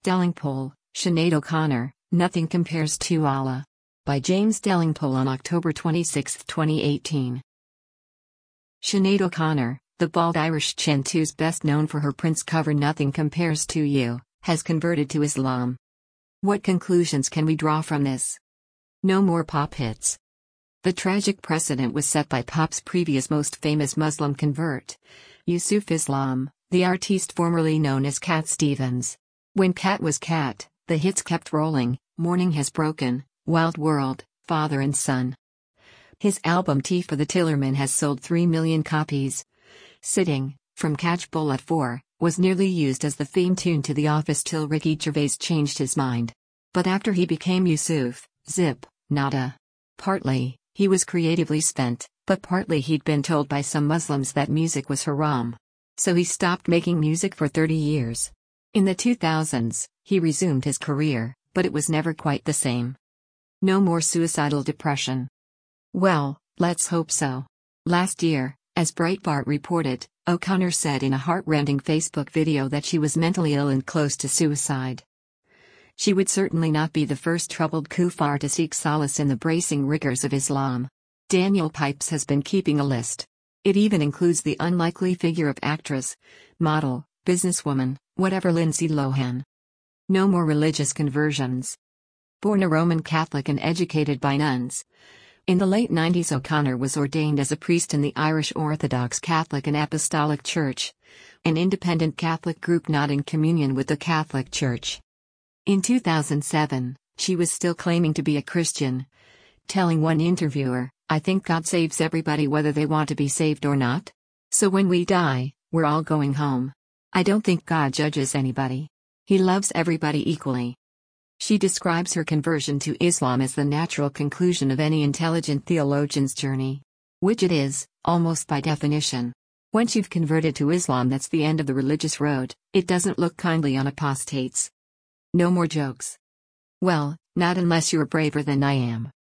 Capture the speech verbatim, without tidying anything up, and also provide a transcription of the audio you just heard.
Delingpole, Sinead O'Connor, Nothing Compares to Allah. By James Delingpole on October twenty-sixth, twenty eighteen. Sinead O'Connor, the bald Irish chint who's best known for her Prince cover Nothing Compares to You, has converted to Islam. What conclusions can we draw from this? No more pop hits. The tragic precedent was set by pop's previous most famous Muslim convert, Yusuf Islam, the artiste formerly known as Cat Stevens. When Cat was Cat, the hits kept rolling: Morning Has Broken, Wild World, Father and Son. His album Tea for the Tillerman has sold three million copies. Sitting, from Catchpole at Four, was nearly used as the theme tune to The Office till Ricky Gervais changed his mind. But after he became Yusuf, zip, nada. Partly, he was creatively spent, but partly he'd been told by some Muslims that music was haram. So he stopped making music for thirty years. In the two thousands, he resumed his career, but it was never quite the same. No more suicidal depression. Well, let's hope so. Last year, as Breitbart reported, O'Connor said in a heart-rending Facebook video that she was mentally ill and close to suicide. She would certainly not be the first troubled kuffar to seek solace in the bracing rigors of Islam. Daniel Pipes has been keeping a list. It even includes the unlikely figure of actress, model, businesswoman, whatever Lindsay Lohan. No more religious conversions. Born a Roman Catholic and educated by nuns. In the late nineties, O'Connor was ordained as a priest in the Irish Orthodox Catholic and Apostolic Church, an independent Catholic group not in communion with the Catholic Church. In two thousand seven, she was still claiming to be a Christian, telling one interviewer, "I think God saves everybody whether they want to be saved or not. So when we die, we're all going home. I don't think God judges anybody. He loves everybody equally." She describes her conversion to Islam as the natural conclusion of any intelligent theologian's journey. Which it is, almost by definition. Once you've converted to Islam, that's the end of the religious road. It doesn't look kindly on apostates. No more jokes. Well, not unless you're braver than I am.